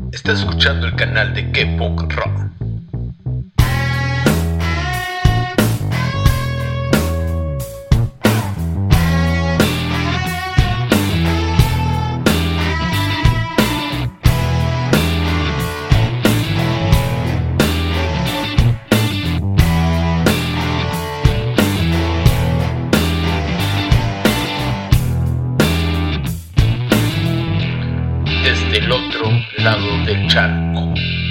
Estás escuchando el canal de K-Punk Rock. Desde el otro lado del charco.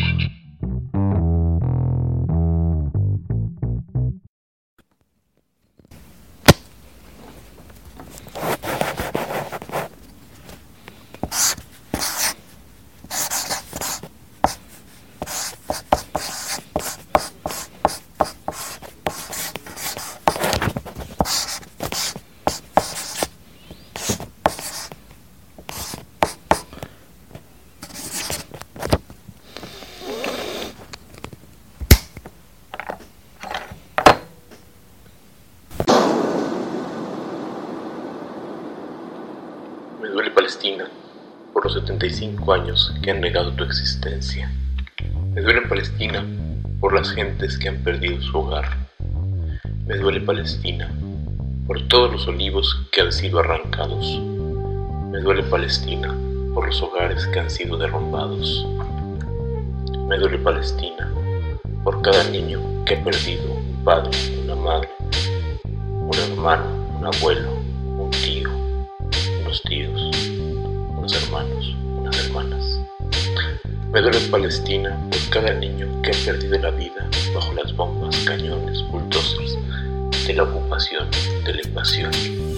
Me duele Palestina por los 75 años que han negado tu existencia. Me duele Palestina por las gentes que han perdido su hogar. Me duele Palestina por todos los olivos que han sido arrancados. Me duele Palestina por los hogares que han sido derrumbados. Me duele Palestina por cada niño que ha perdido un padre, una madre, un hermano, un abuelo, un tío, unos tíos, unos hermanos, unas hermanas. Me duele Palestina por cada niño que ha perdido la vida bajo las bombas, cañones, bulldozers de la ocupación, de la invasión.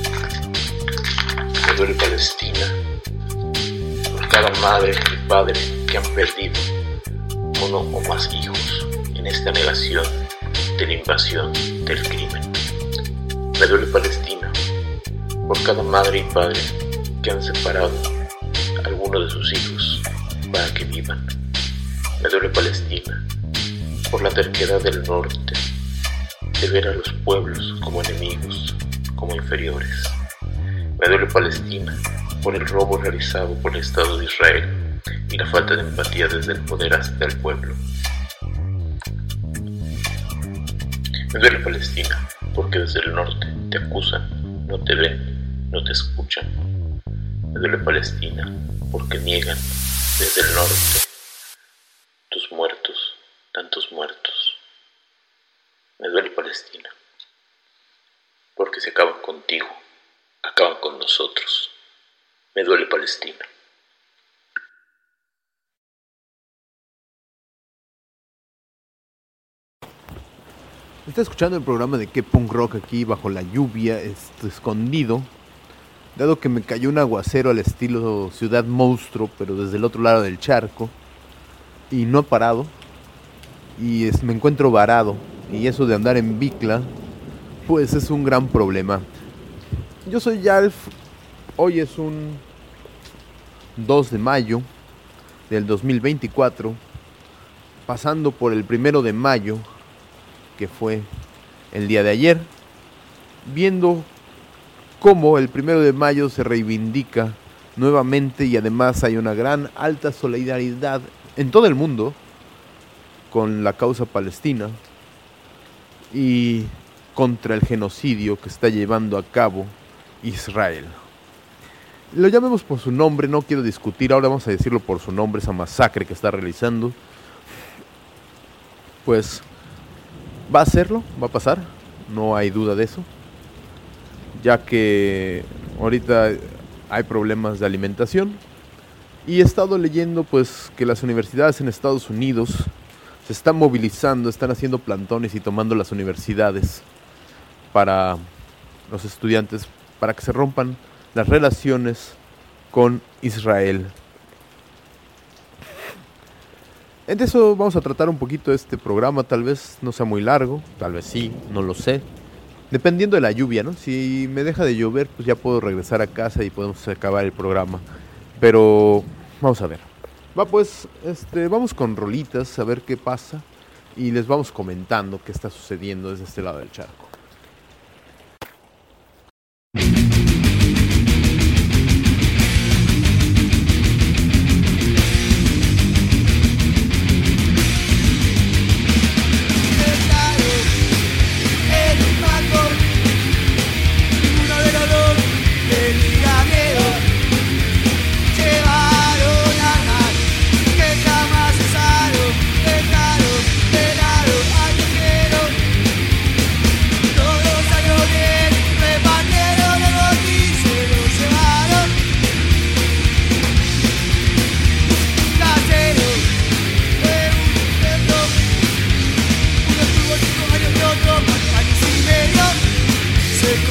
Me duele Palestina por cada madre y padre que han perdido uno o más hijos en esta negación de la invasión, del crimen. Me duele Palestina por cada madre y padre que han separado a alguno de sus hijos para que vivan. Me duele Palestina por la terquedad del norte de ver a los pueblos como enemigos, como inferiores. Me duele Palestina por el robo realizado por el Estado de Israel y la falta de empatía desde el poder hasta el pueblo. Me duele Palestina porque desde el norte te acusan, no te ven, no te escuchan. Me duele Palestina porque niegan desde el norte tus muertos, tantos muertos. Me duele Palestina porque se acaban contigo, acaban con nosotros. Me duele Palestina. Está escuchando el programa de K-Punk Rock aquí bajo la lluvia, escondido, dado que me cayó un aguacero al estilo Ciudad Monstruo, pero desde el otro lado del charco, y no ha parado, y me encuentro varado, y eso de andar en bicla, pues es un gran problema. Yo soy Yalf, hoy es un 2 de mayo del 2024, pasando por el 1 de mayo, que fue el día de ayer, viendo cómo el 1 de mayo se reivindica nuevamente y además hay una gran alta solidaridad en todo el mundo con la causa palestina y contra el genocidio que está llevando a cabo Israel. Lo llamemos por su nombre, no quiero discutir, ahora vamos a decirlo por su nombre, esa masacre que está realizando. Pues va a hacerlo, va a pasar, no hay duda de eso, ya que ahorita hay problemas de alimentación y he estado leyendo pues que las universidades en Estados Unidos se están movilizando, están haciendo plantones y tomando las universidades para los estudiantes, para que se rompan las relaciones con Israel. De eso vamos a tratar un poquito este programa, tal vez no sea muy largo, tal vez sí, no lo sé. Dependiendo de la lluvia, ¿no? Si me deja de llover, pues ya puedo regresar a casa y podemos acabar el programa. Pero vamos a ver. Va pues, vamos con rolitas a ver qué pasa y les vamos comentando qué está sucediendo desde este lado del charco.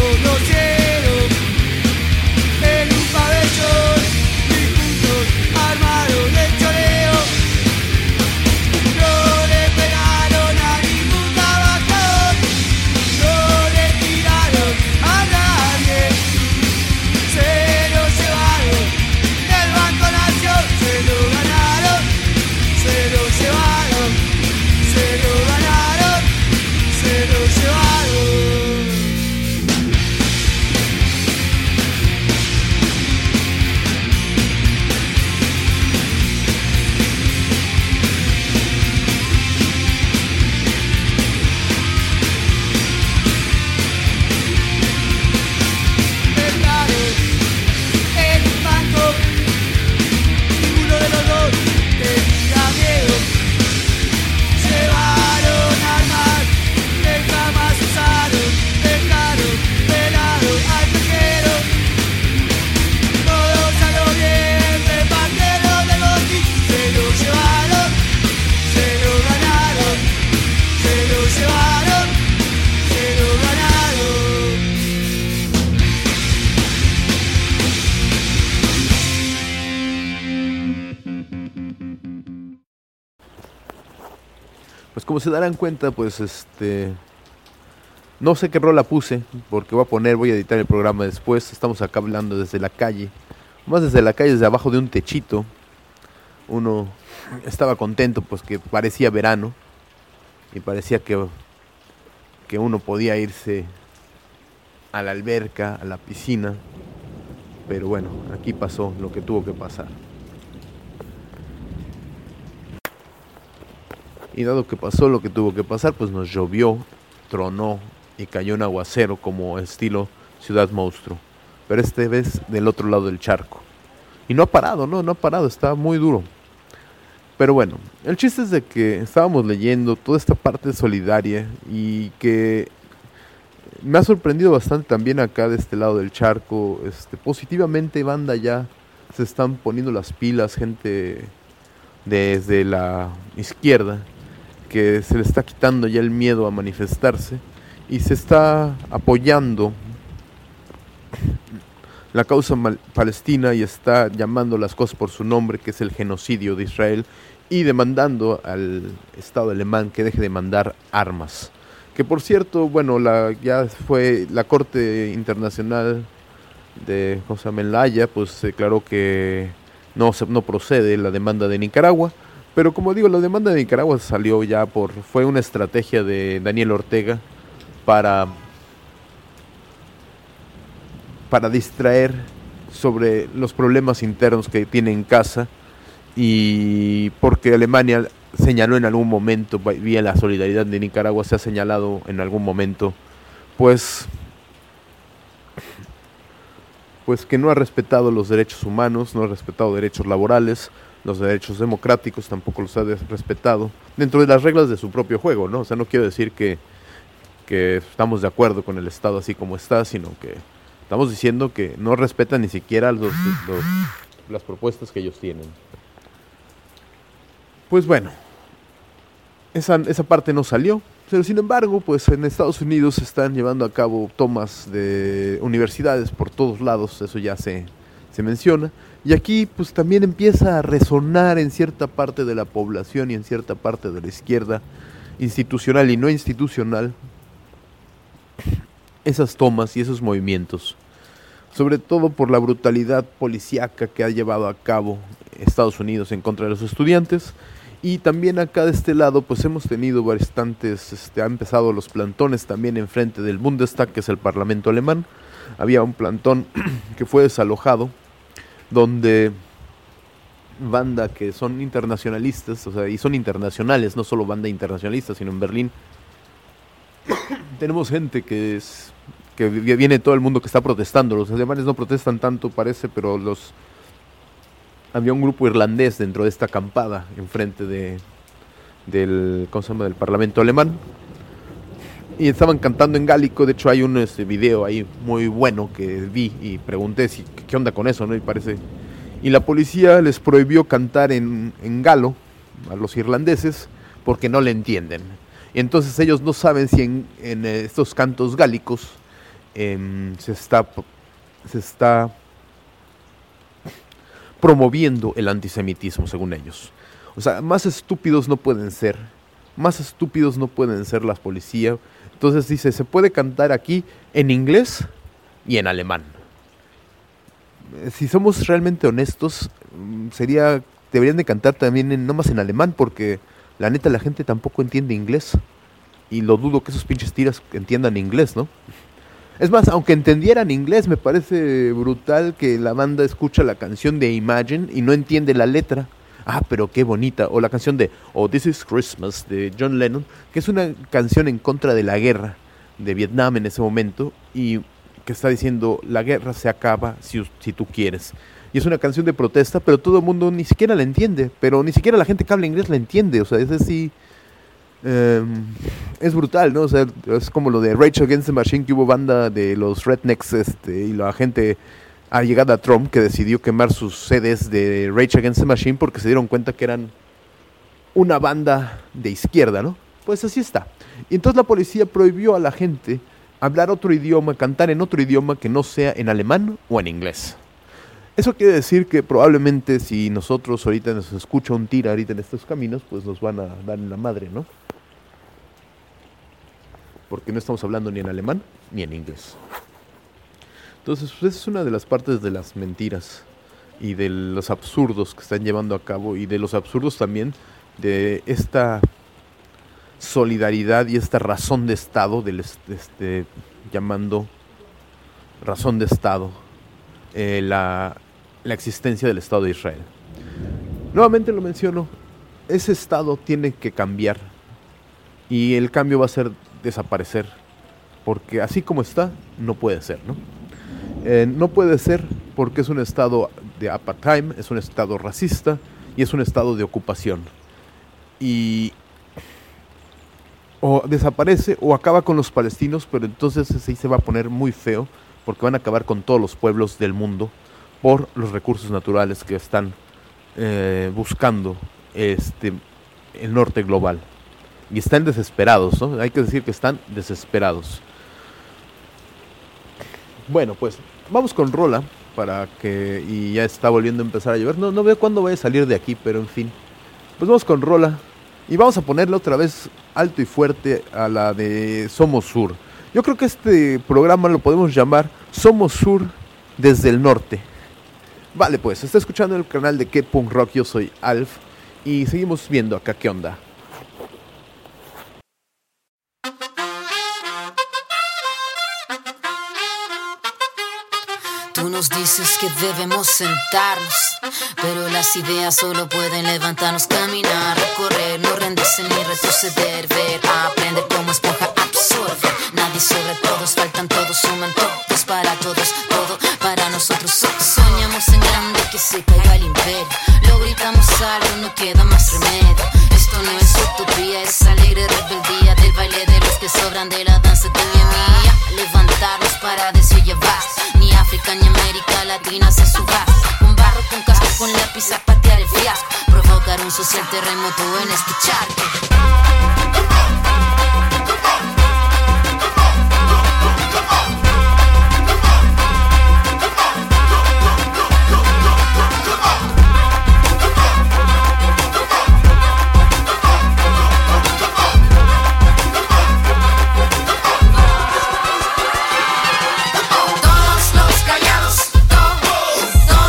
Pues como se darán cuenta, pues no sé qué rola puse, porque voy a editar el programa después. Estamos acá hablando desde la calle, más desde la calle, desde abajo de un techito. Uno estaba contento, pues que parecía verano y parecía que uno podía irse a la alberca, a la piscina. Pero bueno, aquí pasó lo que tuvo que pasar. Y dado que pasó lo que tuvo que pasar, pues nos llovió, tronó y cayó un aguacero como estilo Ciudad Monstruo. Pero esta vez del otro lado del charco. Y no ha parado, no ha parado, está muy duro. Pero bueno, el chiste es de que estábamos leyendo toda esta parte solidaria y que me ha sorprendido bastante también acá de este lado del charco. Positivamente, banda, ya se están poniendo las pilas, gente desde la izquierda, que se le está quitando ya el miedo a manifestarse y se está apoyando la causa palestina y está llamando las cosas por su nombre, que es el genocidio de Israel, y demandando al Estado alemán que deje de mandar armas. Que por cierto, bueno, ya fue la Corte Internacional de en La Haya, pues declaró que no procede la demanda de Nicaragua. Pero como digo, la demanda de Nicaragua salió ya fue una estrategia de Daniel Ortega para distraer sobre los problemas internos que tiene en casa, y porque Alemania señaló en algún momento, vía la solidaridad de Nicaragua, se ha señalado en algún momento, pues que no ha respetado los derechos humanos, no ha respetado derechos laborales, los derechos democráticos tampoco los ha respetado, dentro de las reglas de su propio juego, ¿no? O sea, no quiero decir que estamos de acuerdo con el Estado así como está, sino que estamos diciendo que no respetan ni siquiera las propuestas que ellos tienen. Pues bueno, esa parte no salió, pero sin embargo, pues en Estados Unidos se están llevando a cabo tomas de universidades por todos lados, eso ya se menciona, y aquí pues también empieza a resonar en cierta parte de la población y en cierta parte de la izquierda, institucional y no institucional, esas tomas y esos movimientos, sobre todo por la brutalidad policíaca que ha llevado a cabo Estados Unidos en contra de los estudiantes. Y también acá de este lado pues hemos tenido bastantes, han empezado los plantones también enfrente del Bundestag, que es el Parlamento alemán. Había un plantón que fue desalojado, donde banda que son internacionalistas, o sea, y son internacionales, no solo banda internacionalista, sino en Berlín tenemos gente que viene todo el mundo que está protestando. Los alemanes no protestan tanto, parece, pero había un grupo irlandés dentro de esta acampada enfrente del Parlamento alemán, y estaban cantando en gálico. De hecho hay un video ahí muy bueno que vi y pregunté qué onda con eso, ¿no? Y la policía les prohibió cantar en galo a los irlandeses porque no le entienden. Y entonces ellos no saben si en estos cantos gálicos se está promoviendo el antisemitismo, según ellos. O sea, más estúpidos no pueden ser las policías. Entonces dice, se puede cantar aquí en inglés y en alemán. Si somos realmente honestos, deberían de cantar también no más en alemán, porque la neta la gente tampoco entiende inglés. Y lo dudo que esos pinches tiras entiendan inglés, ¿no? Es más, aunque entendieran inglés, me parece brutal que la banda escucha la canción de Imagine y no entiende la letra. Ah, pero qué bonita. O la canción de Oh, This Is Christmas de John Lennon, que es una canción en contra de la guerra de Vietnam en ese momento y que está diciendo la guerra se acaba si tú quieres. Y es una canción de protesta, pero todo el mundo ni siquiera la entiende. Pero ni siquiera la gente que habla inglés la entiende. O sea, es así... es brutal, ¿no? O sea, es como lo de Rage Against the Machine, que hubo banda de los Rednecks y la gente a llegada a Trump que decidió quemar sus CDs de Rage Against the Machine porque se dieron cuenta que eran una banda de izquierda, ¿no? Pues así está. Y entonces la policía prohibió a la gente hablar otro idioma, cantar en otro idioma que no sea en alemán o en inglés. Eso quiere decir que probablemente si nosotros ahorita nos escucha un tira ahorita en estos caminos, pues nos van a dar en la madre, ¿no? Porque no estamos hablando ni en alemán ni en inglés. Entonces, pues esa es una de las partes de las mentiras y de los absurdos que están llevando a cabo y de los absurdos también de esta solidaridad y esta razón de Estado, llamando razón de Estado, la existencia del Estado de Israel. Nuevamente lo menciono, ese Estado tiene que cambiar y el cambio va a ser desaparecer, porque así como está, no puede ser, ¿no? No puede ser porque es un estado de apartheid, es un estado racista y es un estado de ocupación. Y o desaparece o acaba con los palestinos, pero entonces sí se va a poner muy feo, porque van a acabar con todos los pueblos del mundo por los recursos naturales que están buscando el norte global. Y están desesperados, ¿no? Hay que decir que están desesperados. Bueno, pues vamos con rola y ya está volviendo a empezar a llover. No veo cuándo vaya a salir de aquí, pero en fin. Pues vamos con rola y vamos a ponerle otra vez alto y fuerte a la de Somos Sur. Yo creo que este programa lo podemos llamar Somos Sur desde el norte. Vale, pues está escuchando el canal de Que Punk Rock. Yo soy Alf y seguimos viendo acá qué onda. Tú nos dices que debemos sentarnos, pero las ideas solo pueden levantarnos, caminar, recorrer, no rendirse ni retroceder, ver, aprender como esponja, absorber. Nadie sobre todos, faltan todos, suman todos para todos, todo para nosotros. Soñamos en grande que se caiga el imperio, lo gritamos algo, no queda más remedio. Esto no es utopía, es alegre rebeldía del baile de los que sobran de la danza tuya y mía. Levantarnos para decir ya basta. Ni África ni América Latina se subasta. Con barro, con casco, con lápiz a patear el fiasco. Provocar un social terremoto en este charco.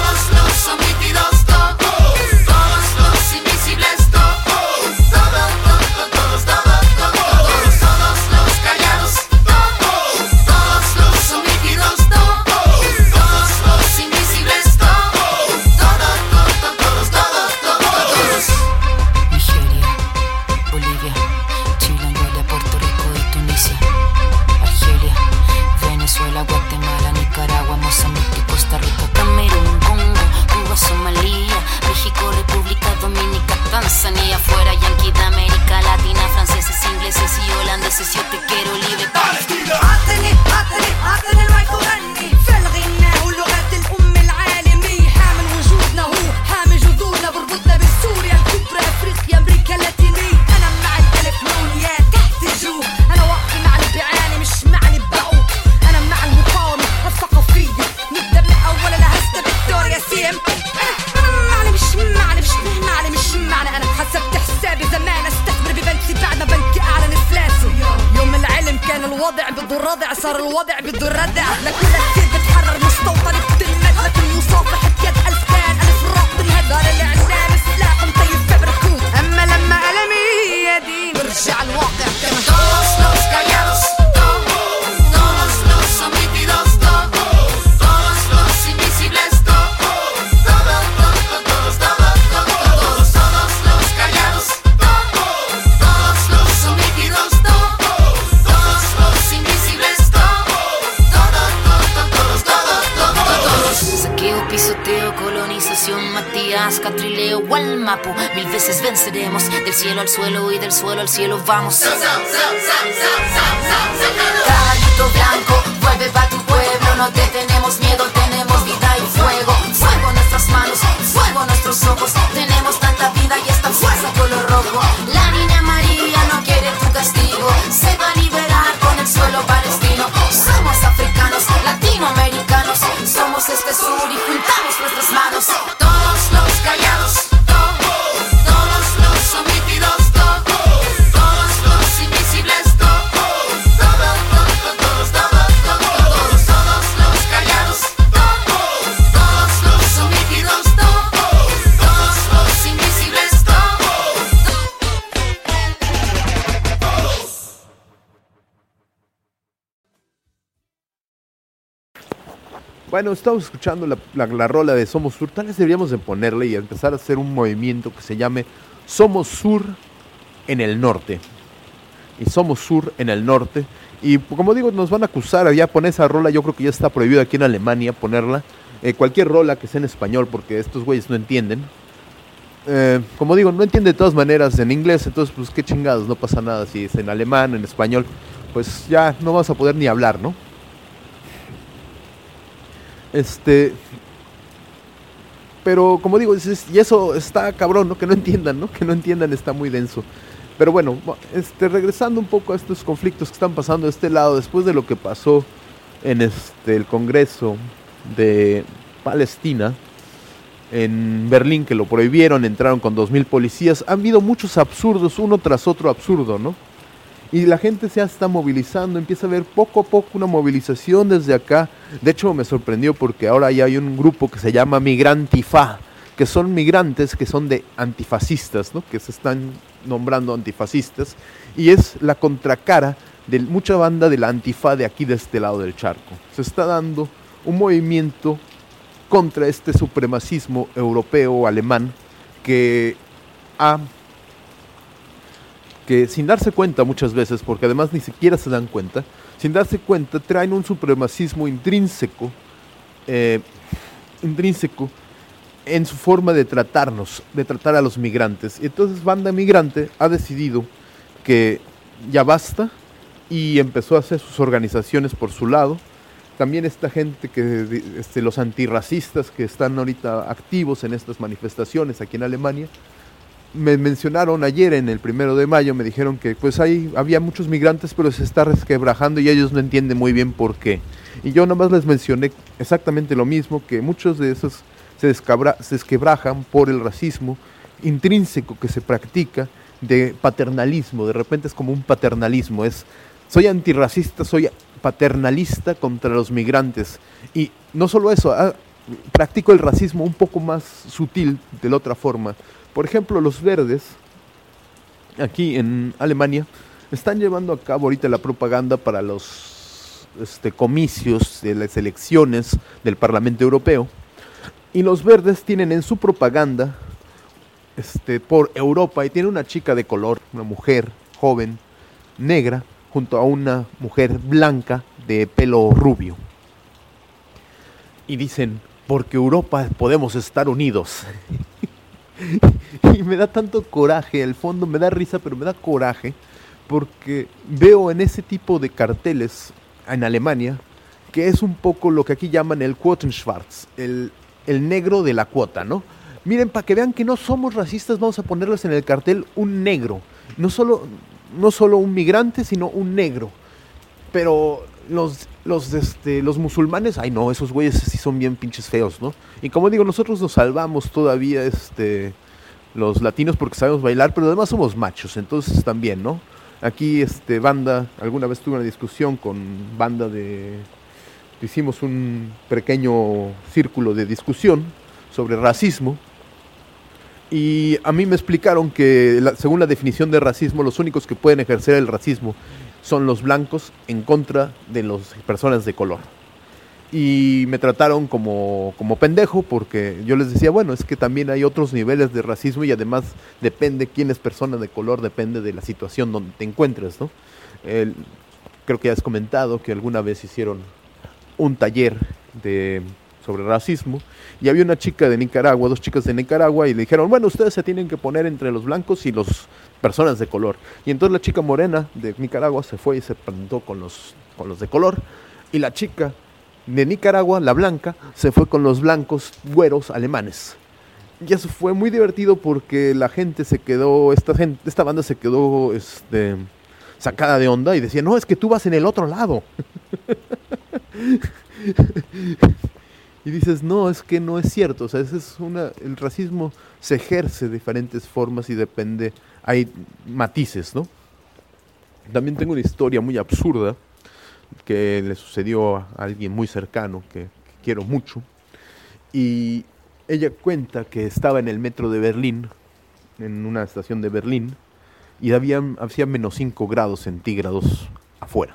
Todos los invisibles, todos بده الردع لكل كتير بتحرر مستوطن بتلمد لكل مصافح بيد ألف كان ألف الرعب بالهدار الإعلام سلاح مطيب فبركوت أما لما ألمي يدين برجع الواقع كما Todos los callados, todos los omitidos, todos los invisibles, todos los callados, todos los omitidos, todos los invisibles, todos. Saqueo, pisoteo, colonización, Matías, Catrileo, Gualmapu. 1000 veces venceremos, del cielo al suelo y del suelo al cielo vamos. Caballito blanco, vuelve pa' tu pueblo, no te tenemos miedo, tenemos vida y fuego. Fuego en nuestras manos, fuego en nuestros ojos, tenemos tanta vida y esta fuerza color rojo. La niña María no quiere tu castigo, se va a liberar con el suelo palestino. Somos africanos, latinoamericanos, somos este sur y juntamos nuestras manos. Todos los callados, todos los omitidos, todos los invisibles, todos los callados, todos los omitidos, todos los invisibles, Bueno, estamos escuchando la rola de Somos Sur. Tal vez deberíamos de ponerle y empezar a hacer un movimiento que se llame Somos Sur en el Norte. Y Somos Sur en el Norte. Y como digo, nos van a acusar ya poner esa rola. Yo creo que ya está prohibido aquí en Alemania ponerla. Cualquier rola que sea en español, porque estos güeyes no entienden. Como digo, no entienden de todas maneras en inglés. Entonces, pues qué chingados, no pasa nada. Si es en alemán, en español, pues ya no vamos a poder ni hablar, ¿no? Pero como digo, y eso está cabrón, ¿no? Que no entiendan, ¿no? Que no entiendan, está muy denso. Pero bueno, regresando un poco a estos conflictos que están pasando de este lado, después de lo que pasó en el Congreso de Palestina, en Berlín, que lo prohibieron, entraron con 2000 policías, han habido muchos absurdos, uno tras otro absurdo, ¿no? Y la gente se está movilizando, empieza a haber poco a poco una movilización desde acá. De hecho, me sorprendió porque ahora ya hay un grupo que se llama Migrantifá, que son migrantes que son de antifascistas, ¿no? Que se están nombrando antifascistas, y es la contracara de mucha banda de la Antifa de aquí, de este lado del charco. Se está dando un movimiento contra este supremacismo europeo o alemán que sin darse cuenta muchas veces, porque además ni siquiera se dan cuenta, sin darse cuenta traen un supremacismo intrínseco en su forma de tratarnos, de tratar a los migrantes. Y entonces Banda Migrante ha decidido que ya basta y empezó a hacer sus organizaciones por su lado. También esta gente, los antirracistas que están ahorita activos en estas manifestaciones aquí en Alemania, me mencionaron ayer en el 1 de mayo, me dijeron que pues había muchos migrantes, pero se está resquebrajando y ellos no entienden muy bien por qué. Y yo nada más les mencioné exactamente lo mismo, que muchos de esos se desquebrajan por el racismo intrínseco que se practica, de paternalismo. De repente es como un paternalismo, soy antirracista, soy paternalista contra los migrantes. Y no solo eso, practico el racismo un poco más sutil, de la otra forma. Por ejemplo, los verdes, aquí en Alemania, están llevando a cabo ahorita la propaganda para los comicios de las elecciones del Parlamento Europeo. Y los verdes tienen en su propaganda por Europa, y tiene una chica de color, una mujer joven, negra, junto a una mujer blanca de pelo rubio. Y dicen, porque Europa podemos estar unidos. Y me da tanto coraje, al fondo me da risa, pero me da coraje, porque veo en ese tipo de carteles en Alemania, que es un poco lo que aquí llaman el Quotenschwarz, el negro de la cuota, ¿no? Miren, para que vean que no somos racistas, vamos a ponerles en el cartel un negro, no solo un migrante, sino un negro. Pero los musulmanes, ay no, esos güeyes sí son bien pinches feos, ¿no? Y como digo, nosotros nos salvamos todavía, los latinos, porque sabemos bailar, pero además somos machos, entonces también, ¿no? Aquí, banda, alguna vez tuve una discusión con banda de hicimos un pequeño círculo de discusión sobre racismo. Y a mí me explicaron que, según la definición de racismo, los únicos que pueden ejercer el racismo son los blancos en contra de las personas de color. Y me trataron como pendejo, porque yo les decía, bueno, es que también hay otros niveles de racismo y además depende quién es persona de color, depende de la situación donde te encuentres, ¿no? Creo que ya has comentado que alguna vez hicieron un taller sobre racismo, y había una chica de Nicaragua, 2 chicas de Nicaragua, y le dijeron, bueno, ustedes se tienen que poner entre los blancos y las personas de color. Y entonces la chica morena de Nicaragua se fue y se plantó con los de color, y la chica de Nicaragua, la blanca, se fue con los blancos güeros alemanes. Y eso fue muy divertido porque la gente se quedó, esta banda se quedó sacada de onda y decía, no, es que tú vas en el otro lado. Y dices, no, es que no es cierto. O sea, el racismo se ejerce de diferentes formas y depende, hay matices, ¿no? También tengo una historia muy absurda que le sucedió a alguien muy cercano que quiero mucho. Y ella cuenta que estaba en el metro de Berlín, en una estación de Berlín, y hacía menos 5 grados centígrados afuera.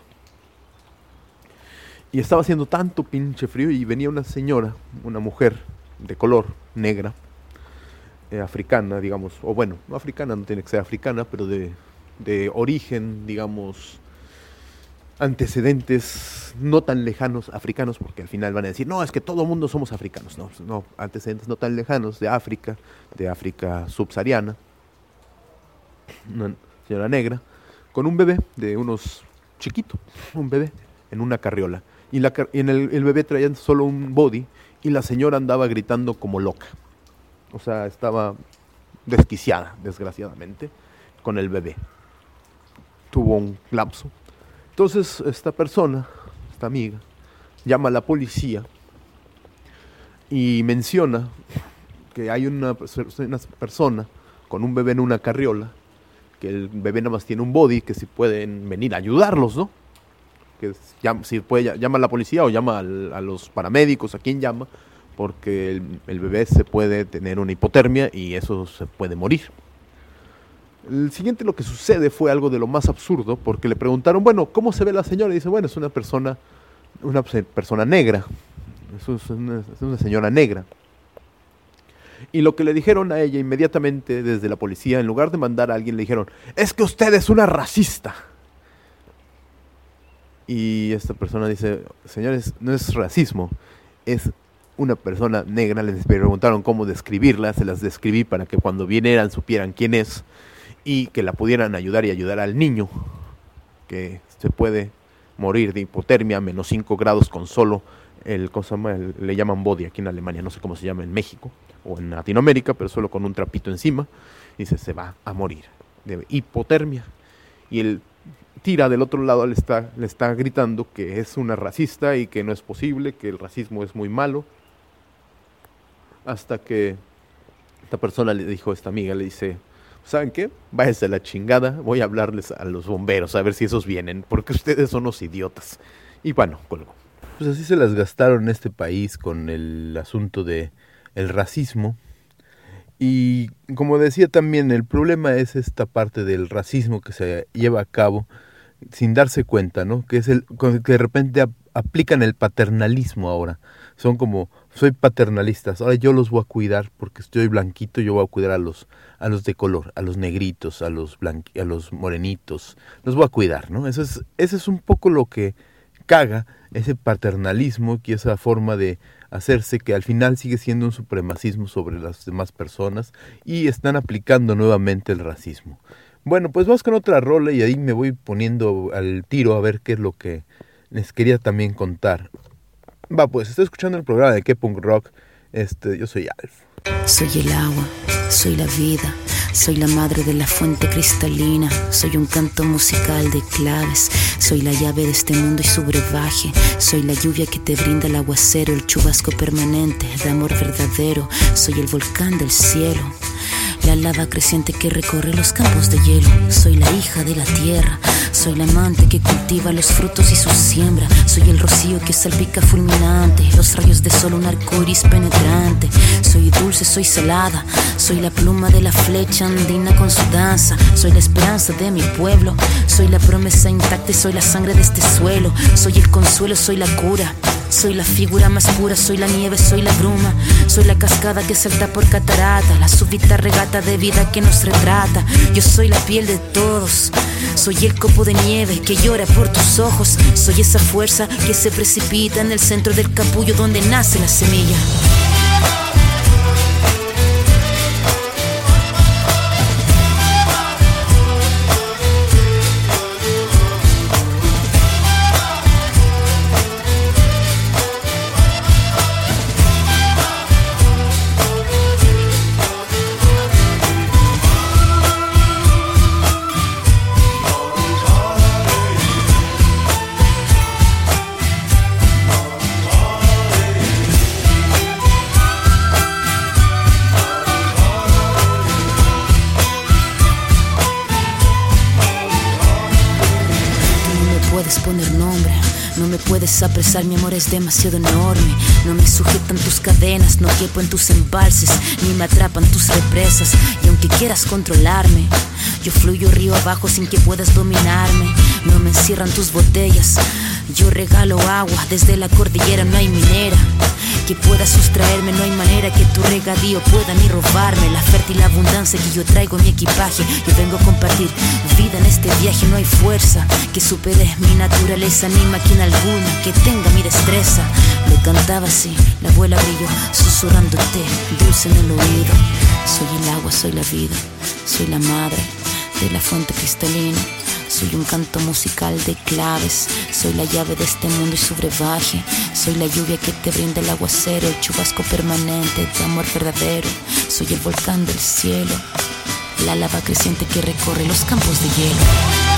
Y estaba haciendo tanto pinche frío y venía una señora, una mujer de color, negra, africana, digamos, o bueno, no africana, no tiene que ser africana, pero de origen, digamos, antecedentes no tan lejanos africanos, porque al final van a decir, no, es que todo mundo somos africanos. No, antecedentes no tan lejanos de África subsahariana, una señora negra, con un bebé de unos chiquito, un bebé en una carriola. Y el bebé traía solo un body y la señora andaba gritando como loca. O sea, estaba desquiciada, desgraciadamente, con el bebé. Tuvo un lapso. Entonces esta amiga, llama a la policía y menciona que hay una persona con un bebé en una carriola, que el bebé nada más tiene un body, que si pueden venir a ayudarlos, ¿no? Que si puede, llama a la policía o llama a los paramédicos, a quien llama, porque el bebé se puede tener una hipotermia y eso se puede morir. El siguiente, lo que sucede fue algo de lo más absurdo, porque le preguntaron, bueno, ¿cómo se ve la señora? Y dice, bueno, es una persona negra, es una señora negra. Y lo que le dijeron a ella inmediatamente desde la policía, en lugar de mandar a alguien, le dijeron, es que usted es una racista. Y esta persona dice, señores, no es racismo, es una persona negra. Les preguntaron cómo describirla, se las describí para que cuando vinieran supieran quién es y que la pudieran ayudar y ayudar al niño, que se puede morir de hipotermia, menos 5 grados con solo le llaman body aquí en Alemania, no sé cómo se llama en México o en Latinoamérica, pero solo con un trapito encima, dice, se va a morir de hipotermia. Y el tira del otro lado le está gritando que es una racista y que no es posible, que el racismo es muy malo, hasta que esta persona le dijo a esta amiga, le dice, ¿saben qué? Váyanse a la chingada, voy a hablarles a los bomberos a ver si esos vienen, porque ustedes son unos idiotas. Y bueno, colgó. Pues así se las gastaron en este país con el asunto de el racismo. Y como decía también, el problema es esta parte del racismo que se lleva a cabo sin darse cuenta, ¿no? Que es que de repente aplican el paternalismo ahora. Son como, soy paternalistas, ahora yo los voy a cuidar porque estoy blanquito, yo voy a cuidar a los de color, a los negritos, a los morenitos, los voy a cuidar, ¿no? Ese es un poco lo que caga, ese paternalismo y esa forma de hacerse que al final sigue siendo un supremacismo sobre las demás personas y están aplicando nuevamente el racismo. Bueno, pues vamos con otra rola y ahí me voy poniendo al tiro a ver qué es lo que les quería también contar. Va, pues, estoy escuchando el programa de ¿Qué Punk Rock? Yo soy Alf. Soy el agua, soy la vida, soy la madre de la fuente cristalina, soy un canto musical de claves, soy la llave de este mundo y su brebaje, soy la lluvia que te brinda el aguacero, el chubasco permanente de amor verdadero, soy el volcán del cielo. la lava creciente que recorre los campos de hielo. Soy la hija de la tierra, soy la amante que cultiva los frutos y su siembra. Soy el rocío que salpica fulminante, los rayos de sol, un arco iris penetrante. Soy dulce, soy salada, soy la pluma de la flecha andina con su danza. Soy la esperanza de mi pueblo, soy la promesa intacta y soy la sangre de este suelo. Soy el consuelo, soy la cura, soy la figura más pura, soy la nieve, soy la bruma. Soy la cascada que salta por catarata, la súbita regata de vida que nos retrata. Yo soy la piel de todos, soy el copo de nieve que llora por tus ojos. Soy esa fuerza que se precipita en el centro del capullo donde nace la semilla. Poner nombre, no me puedes apresar, mi amor es demasiado enorme. No me sujetan tus cadenas, no quepo en tus embalses, ni me atrapan tus represas. Y aunque quieras controlarme, yo fluyo río abajo sin que puedas dominarme. No me encierran tus botellas, yo regalo agua, desde la cordillera no hay minera que pueda sustraerme, no hay manera que tu regadío pueda ni robarme la fértil abundancia que yo traigo en mi equipaje. Yo vengo a compartir vida en este viaje, no hay fuerza que supere mi naturaleza, ni máquina alguna que tenga mi destreza. Le cantaba así la abuela brilló, susurrándote dulce en el oído. Soy el agua, soy la vida, soy la madre de la fuente cristalina. Soy un canto musical de claves, soy la llave de este mundo y su brebaje. Soy la lluvia que te brinda el aguacero, el chubasco permanente de amor verdadero. Soy el volcán del cielo, la lava creciente que recorre los campos de hielo.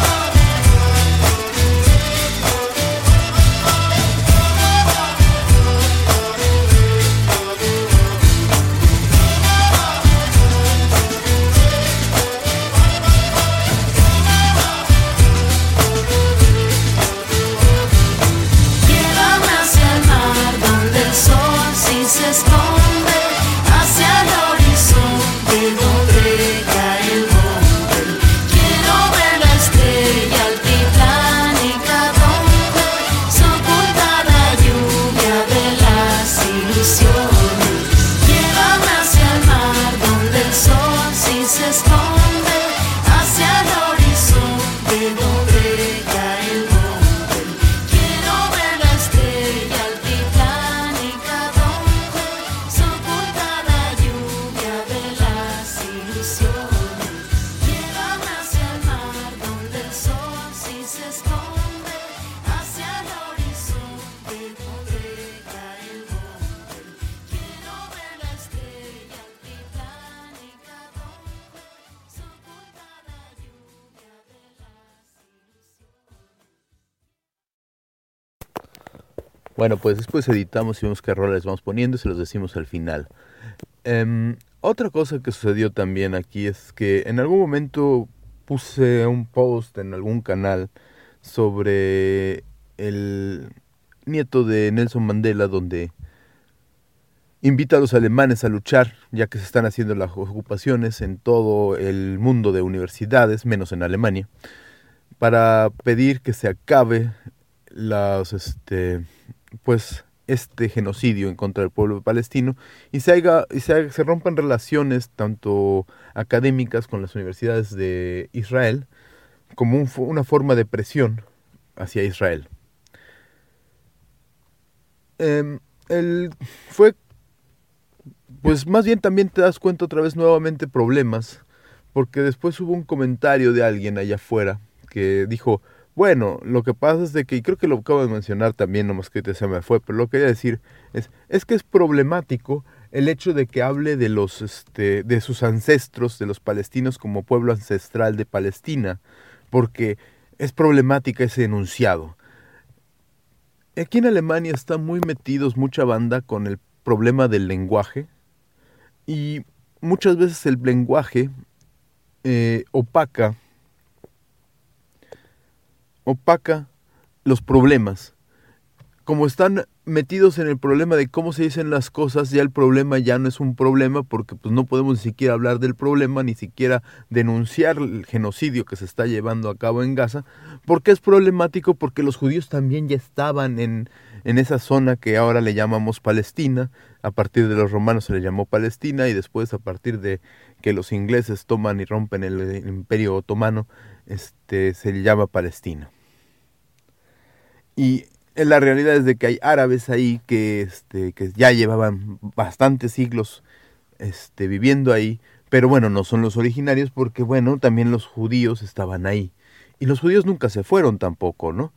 Bueno, pues después editamos y vemos qué roles vamos poniendo y se los decimos al final. Otra cosa que sucedió también aquí es que en algún momento puse un post en algún canal sobre el nieto de Nelson Mandela, donde invita a los alemanes a luchar, ya que se están haciendo las ocupaciones en todo el mundo de universidades, menos en Alemania, para pedir que se acabe este genocidio en contra del pueblo palestino y se rompan relaciones tanto académicas con las universidades de Israel como una forma de presión hacia Israel. Pues más bien también te das cuenta otra vez nuevamente problemas, porque después hubo un comentario de alguien allá afuera que dijo: bueno, lo que pasa es de que, y creo que lo acabo de mencionar también, nomás que se me fue, pero lo que quería decir es que es problemático el hecho de que hable de de sus ancestros, de los palestinos como pueblo ancestral de Palestina, porque es problemática ese enunciado. Aquí en Alemania están muy metidos mucha banda con el problema del lenguaje, y muchas veces el lenguaje opaca los problemas. Como están metidos en el problema de cómo se dicen las cosas, ya el problema ya no es un problema porque pues no podemos ni siquiera hablar del problema, ni siquiera denunciar el genocidio que se está llevando a cabo en Gaza. ¿Por qué es problemático? Porque los judíos también ya estaban en esa zona que ahora le llamamos Palestina. A partir de los romanos se le llamó Palestina y después a partir de que los ingleses toman y rompen el Imperio Otomano, se le llama Palestina. Y la realidad es de que hay árabes ahí que ya llevaban bastantes siglos viviendo ahí, pero bueno, no son los originarios porque bueno, también los judíos estaban ahí. Y los judíos nunca se fueron tampoco, ¿no?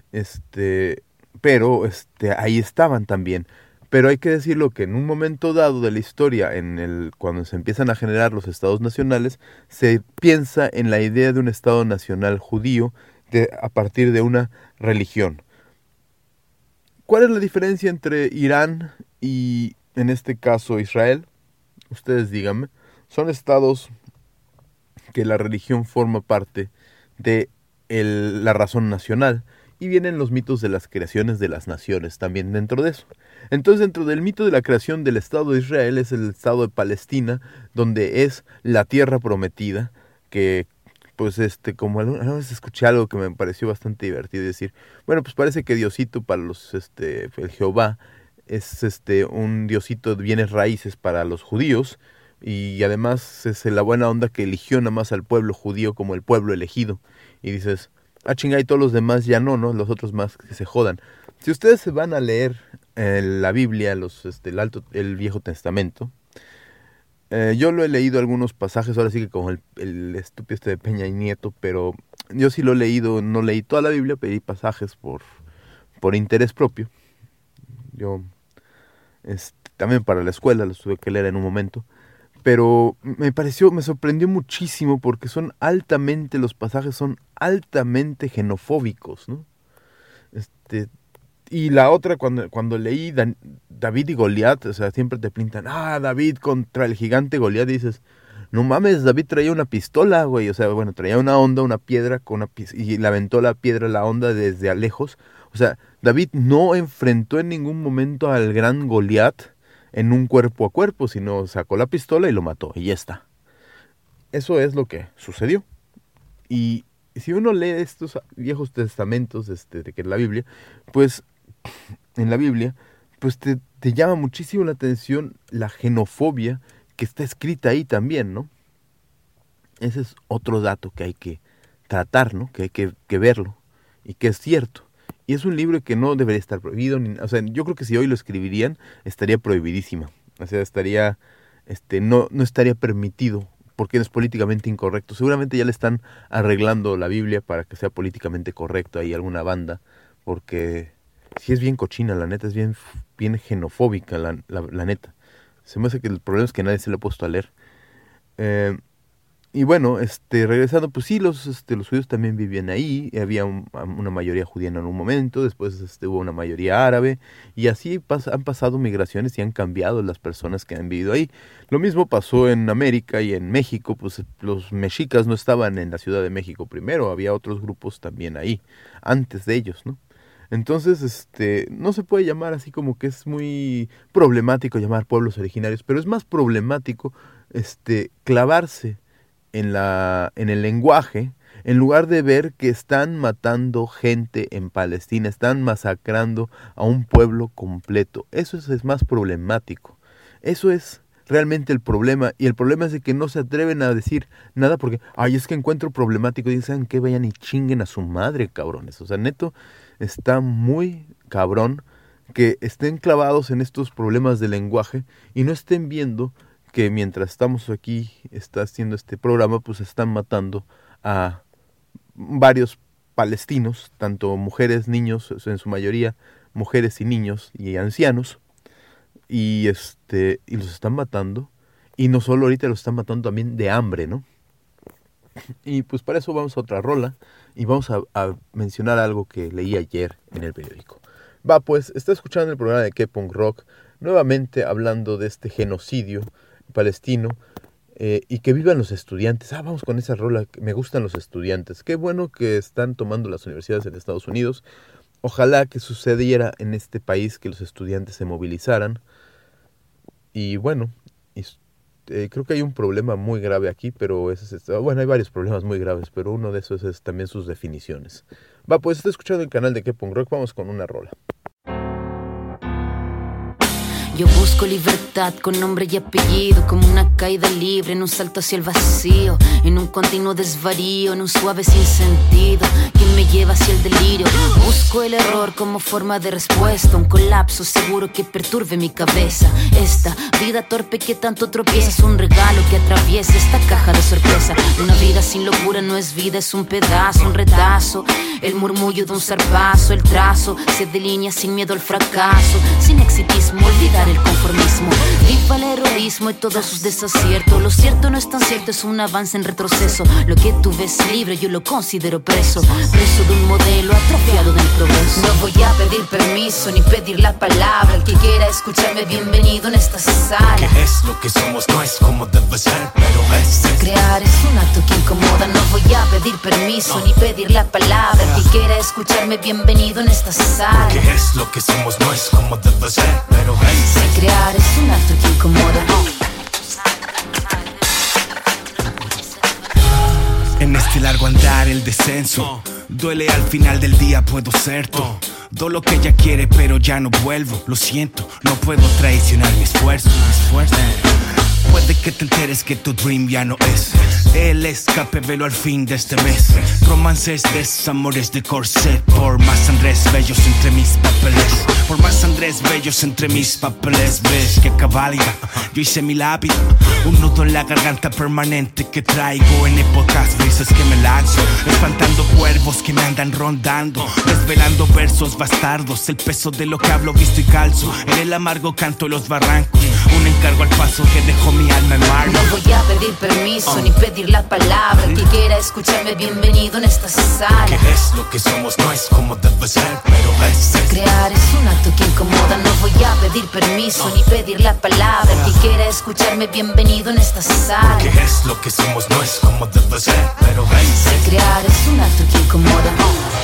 Pero ahí estaban también. Pero hay que decirlo que en un momento dado de la historia, cuando se empiezan a generar los estados nacionales, se piensa en la idea de un estado nacional judío a partir de una religión. ¿Cuál es la diferencia entre Irán y, en este caso, Israel? Ustedes díganme. Son estados que la religión forma parte de la razón nacional y vienen los mitos de las creaciones de las naciones también dentro de eso. Entonces, dentro del mito de la creación del Estado de Israel es el Estado de Palestina, donde es la tierra prometida, que pues como alguna vez escuché algo que me pareció bastante divertido decir, bueno, pues parece que Diosito para los el Jehová es un Diosito de bienes raíces para los judíos y además es la buena onda que eligió nada más al pueblo judío como el pueblo elegido. Y dices, chinga, y todos los demás ya no, los otros más que se jodan. Si ustedes se van a leer la Biblia, el Viejo Testamento, yo lo he leído algunos pasajes, ahora sí que como el estúpido de Peña y Nieto, pero yo sí lo he leído, no leí toda la Biblia, pedí pasajes por interés propio. Yo también para la escuela los tuve que leer en un momento, pero me sorprendió muchísimo porque los pasajes son altamente xenofóbicos, ¿no? Y la otra, cuando leí David y Goliat, o sea, siempre te pintan, David contra el gigante Goliat, dices, no mames, David traía una pistola, güey, o sea, bueno, traía una onda, una piedra, y le aventó la piedra, la onda desde a lejos. O sea, David no enfrentó en ningún momento al gran Goliat en un cuerpo a cuerpo, sino sacó la pistola y lo mató, y ya está. Eso es lo que sucedió. Y si uno lee estos viejos testamentos de que es la Biblia, pues en la Biblia, pues te llama muchísimo la atención la xenofobia que está escrita ahí también, ¿no? Ese es otro dato que hay que tratar, ¿no? Que hay que verlo y que es cierto. Y es un libro que no debería estar prohibido, o sea, yo creo que si hoy lo escribirían estaría prohibidísima, o sea, estaría no estaría permitido porque es políticamente incorrecto. Seguramente ya le están arreglando la Biblia para que sea políticamente correcto ahí alguna banda, porque sí es bien cochina, la neta, es bien xenofóbica, la neta. Se me hace que el problema es que nadie se lo ha puesto a leer. Y bueno, regresando, pues sí, los judíos también vivían ahí, había una mayoría judía en un momento, después hubo una mayoría árabe, y así han pasado migraciones y han cambiado las personas que han vivido ahí. Lo mismo pasó en América y en México, pues los mexicas no estaban en la Ciudad de México primero, había otros grupos también ahí, antes de ellos, ¿no? Entonces, no se puede llamar así como que es muy problemático llamar pueblos originarios, pero es más problemático, clavarse en el lenguaje, en lugar de ver que están matando gente en Palestina, están masacrando a un pueblo completo. Eso es más problemático. Eso es realmente el problema. Y el problema es de que no se atreven a decir nada porque, es que encuentro problemático. Y dicen que vayan y chinguen a su madre, cabrones. O sea, neto, está muy cabrón que estén clavados en estos problemas de lenguaje y no estén viendo que mientras estamos aquí, está haciendo este programa, pues están matando a varios palestinos, tanto mujeres, niños, en su mayoría mujeres y niños y ancianos, y los están matando, y no solo ahorita los están matando también de hambre, ¿no? Y pues para eso vamos a otra rola, y vamos a mencionar algo que leí ayer en el periódico. Pues, está escuchando el programa de Que Punk Rock, nuevamente hablando de este genocidio palestino. Y que vivan los estudiantes. Vamos con esa rola. Me gustan los estudiantes. Qué bueno que están tomando las universidades en Estados Unidos. Ojalá que sucediera en este país que los estudiantes se movilizaran. Y bueno, creo que hay un problema muy grave aquí, pero hay varios problemas muy graves, pero uno de esos es también sus definiciones. Pues está escuchando el canal de K-Punk Rock. Vamos con una rola. Yo busco libertad con nombre y apellido, como una caída libre en un salto hacia el vacío, en un continuo desvarío, en un suave sinsentido que me lleva hacia el delirio. Busco el error como forma de respuesta, un colapso seguro que perturbe mi cabeza. Esta vida torpe que tanto tropieza es un regalo que atraviesa esta caja de sorpresa. Una vida sin locura no es vida, es un pedazo, un retazo, el murmullo de un zarpazo. El trazo se delinea sin miedo al fracaso, sin exitismo, olvidar el conformismo. Viva el heroísmo y todos sus desaciertos. Lo cierto no es tan cierto, es un avance en retroceso. Lo que tú ves libre yo lo considero preso, preso de un modelo atrofiado del progreso. No voy a pedir permiso ni pedir la palabra. El que quiera escucharme, bienvenido en esta sala. ¿Qué es lo que somos? No es como debe ser, pero es. Crear es un acto que incomoda. No voy a pedir permiso ni pedir la palabra. El que quiera escucharme, bienvenido en esta sala. ¿Qué es lo que somos? No es como debe ser, pero es. Crear es un acto que incomoda. En este largo andar el descenso duele, al final del día puedo ser todo lo que ella quiere, pero ya no vuelvo. Lo siento, no puedo traicionar mi esfuerzo. Puede que te enteres que tu dream ya no es el escape, velo al fin de este mes. Romances, desamores de corset. Por más Andrés bellos entre mis papeles. Por más Andrés bellos entre mis papeles. Ves que cabalga, yo hice mi lápiz. Un nudo en la garganta permanente que traigo en épocas grises que me lanzo. Espantando cuervos que me andan rondando. Desvelando versos bastardos. El peso de lo que hablo visto y calzo. En el amargo canto de los barrancos. Un encargo al paso que dejó mi alma en mar. No voy a pedir permiso ni pedir la palabra. El que quiera escucharme, bienvenido en esta sala. ¿Qué es lo que somos? No es como debe ser, pero es. Crear es un acto que incomoda. No voy a pedir permiso ni pedir la palabra. El que quiera escucharme, bienvenido en esta sala. ¿Qué es lo que somos? No es como debe ser, pero es. Crear es un acto que incomoda.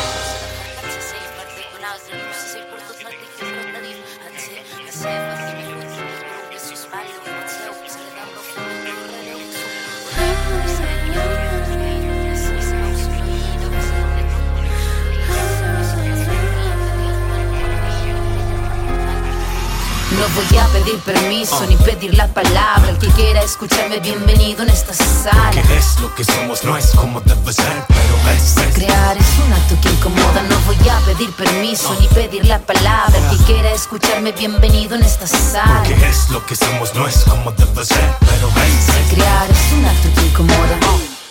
No voy a pedir permiso ni pedir la palabra. El que quiera escucharme, bienvenido en esta sala. ¿Qué es lo que somos? No es como debe ser, pero es. Crear es un acto que incomoda. No voy a pedir permiso ni pedir la palabra. El que quiera escucharme, bienvenido en esta sala. ¿Qué es lo que somos? No es como debe ser, pero es. Crear es un acto que incomoda.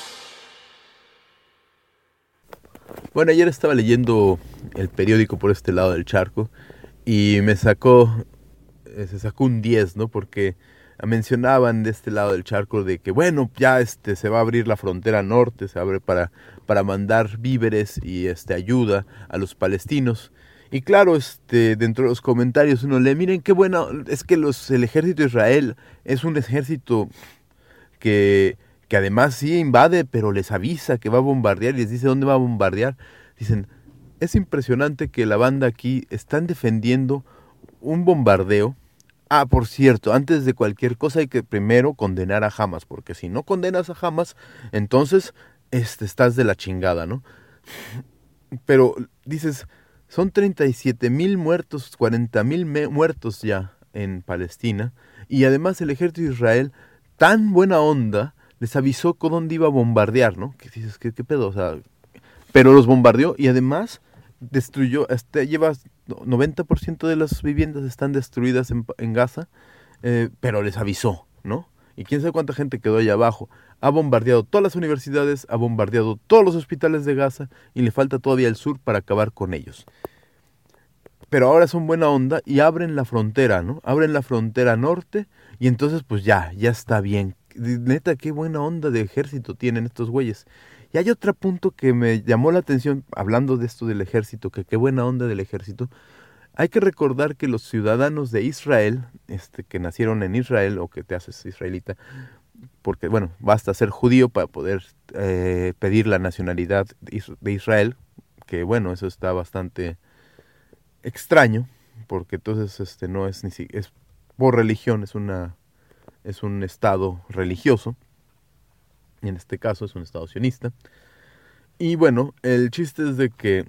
Bueno, ayer estaba leyendo el periódico por este lado del charco y se sacó un 10, ¿no? Porque mencionaban de este lado del charco de que, bueno, ya se va a abrir la frontera norte, se abre para mandar víveres y ayuda a los palestinos. Y claro, dentro de los comentarios uno lee, miren qué bueno, es que el ejército de Israel es un ejército que además sí invade, pero les avisa que va a bombardear y les dice dónde va a bombardear. Dicen, es impresionante que la banda aquí están defendiendo un bombardeo. Por cierto, antes de cualquier cosa hay que primero condenar a Hamas, porque si no condenas a Hamas, entonces estás de la chingada, ¿no? Pero dices, son 37,000 muertos, 40,000 muertos ya en Palestina, y además el ejército de Israel, tan buena onda, les avisó con dónde iba a bombardear, ¿no? Que dices, ¿qué pedo? O sea, pero los bombardeó y además destruyó, lleva 90% de las viviendas están destruidas en Gaza, pero les avisó, ¿no? Y quién sabe cuánta gente quedó allá abajo. Ha bombardeado todas las universidades, ha bombardeado todos los hospitales de Gaza y le falta todavía el sur para acabar con ellos. Pero ahora son buena onda y abren la frontera, ¿no? Abren la frontera norte y entonces pues ya está bien. Neta, qué buena onda de ejército tienen estos güeyes. Y hay otro punto que me llamó la atención, hablando de esto del ejército, que qué buena onda del ejército. Hay que recordar que los ciudadanos de Israel, que nacieron en Israel o que te haces israelita, porque bueno, basta ser judío para poder pedir la nacionalidad de Israel, que bueno, eso está bastante extraño, porque entonces no es es por religión, es un estado religioso, y en este caso es un estado sionista. Y bueno, el chiste es de que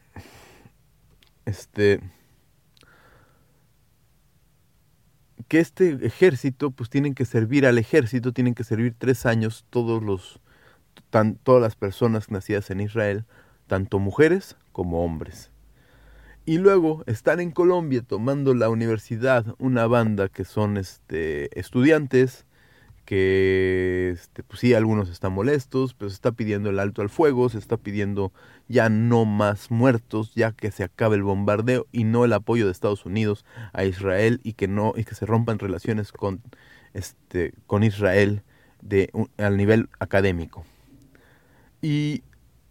que este ejército, pues tienen que servir al ejército, tienen que servir 3 años todas las personas nacidas en Israel, tanto mujeres como hombres. Y luego están en Colombia tomando la universidad una banda que son estudiantes, que pues sí, algunos están molestos, pero se está pidiendo el alto al fuego, se está pidiendo ya no más muertos, ya que se acabe el bombardeo y no el apoyo de Estados Unidos a Israel y que se rompan relaciones con Israel al nivel académico. Y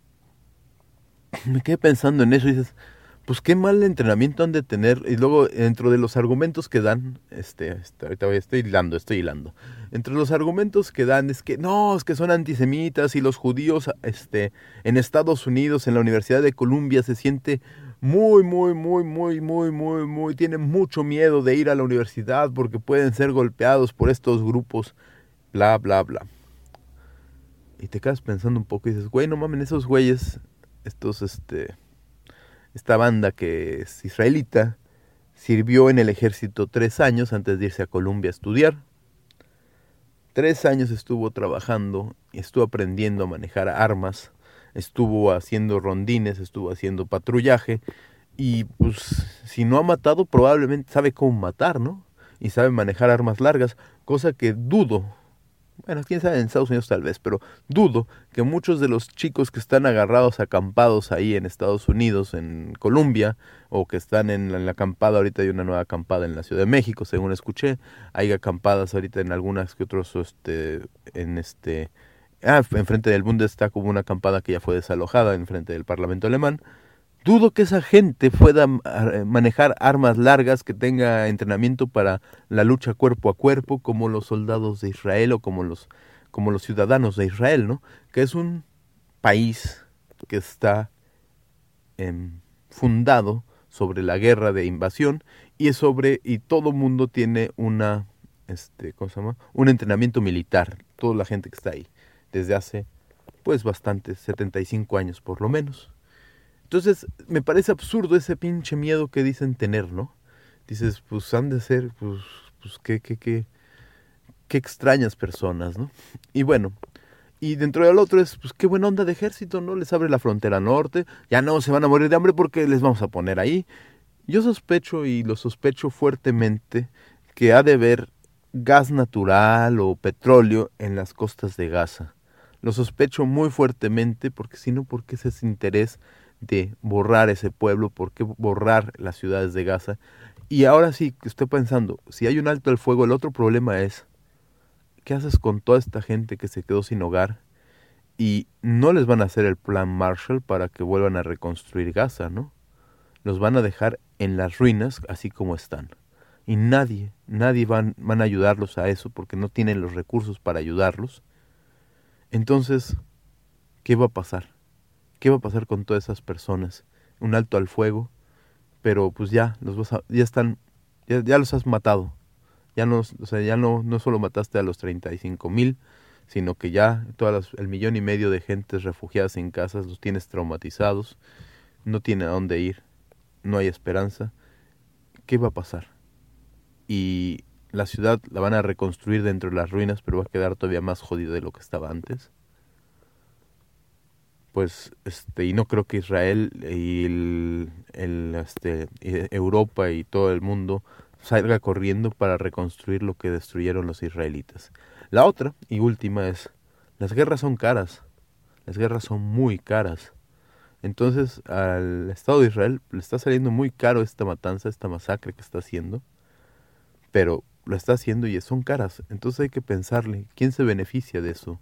me quedé pensando en eso y dices, pues qué mal entrenamiento han de tener. Y luego dentro de los argumentos que dan, ahorita estoy hilando. Entre los argumentos que dan es que no, es que son antisemitas y los judíos en Estados Unidos, en la Universidad de Columbia, se siente muy, tienen mucho miedo de ir a la universidad porque pueden ser golpeados por estos grupos, bla, bla, bla. Y te quedas pensando un poco y dices, güey, no mames, esos güeyes, esta banda que es israelita, sirvió en el ejército 3 años antes de irse a Columbia a estudiar. 3 años estuvo trabajando, estuvo aprendiendo a manejar armas, estuvo haciendo rondines, estuvo haciendo patrullaje, y pues si no ha matado, probablemente sabe cómo matar, ¿no? Y sabe manejar armas largas, cosa que dudo. Bueno, quién sabe, en Estados Unidos tal vez, pero dudo que muchos de los chicos que están agarrados, acampados ahí en Estados Unidos, en Colombia, o que están en la acampada, ahorita hay una nueva acampada en la Ciudad de México, según escuché, hay acampadas ahorita en algunas que otros, enfrente del Bundestag hubo una acampada que ya fue desalojada, enfrente del Parlamento alemán. Dudo que esa gente pueda manejar armas largas, que tenga entrenamiento para la lucha cuerpo a cuerpo, como los soldados de Israel o como los ciudadanos de Israel, ¿no? Que es un país que está fundado sobre la guerra de invasión y todo mundo tiene un entrenamiento militar, toda la gente que está ahí, desde hace pues bastantes, 75 años por lo menos. Entonces, me parece absurdo ese pinche miedo que dicen tener, ¿no? Dices, pues han de ser, pues qué extrañas personas, ¿no? Y bueno, y dentro del otro es, pues qué buena onda de ejército, ¿no? Les abre la frontera norte, ya no se van a morir de hambre porque les vamos a poner ahí. Yo sospecho, y lo sospecho fuertemente, que ha de haber gas natural o petróleo en las costas de Gaza. Lo sospecho muy fuertemente, porque si no, ¿por qué ese interés de borrar ese pueblo? ¿Por qué borrar las ciudades de Gaza? Y ahora sí, estoy pensando, si hay un alto al fuego, el otro problema es, ¿qué haces con toda esta gente que se quedó sin hogar? Y no les van a hacer el plan Marshall para que vuelvan a reconstruir Gaza, ¿no? Los van a dejar en las ruinas así como están. Y nadie van a ayudarlos a eso porque no tienen los recursos para ayudarlos. Entonces, ¿qué va a pasar? ¿Qué va a pasar con todas esas personas? Un alto al fuego, pero pues ya los has matado. Ya no solo mataste a los 35,000, sino que ya el 1,5 millones de gentes refugiadas en casas los tienes traumatizados, no tienen a dónde ir, no hay esperanza. ¿Qué va a pasar? Y la ciudad la van a reconstruir dentro de las ruinas, pero va a quedar todavía más jodido de lo que estaba antes. Pues y no creo que Israel y Europa y todo el mundo salga corriendo para reconstruir lo que destruyeron los israelitas. La otra y última es, las guerras son caras, las guerras son muy caras. Entonces al Estado de Israel le está saliendo muy caro esta matanza, esta masacre que está haciendo, pero lo está haciendo y son caras. Entonces hay que pensarle, ¿quién se beneficia de eso?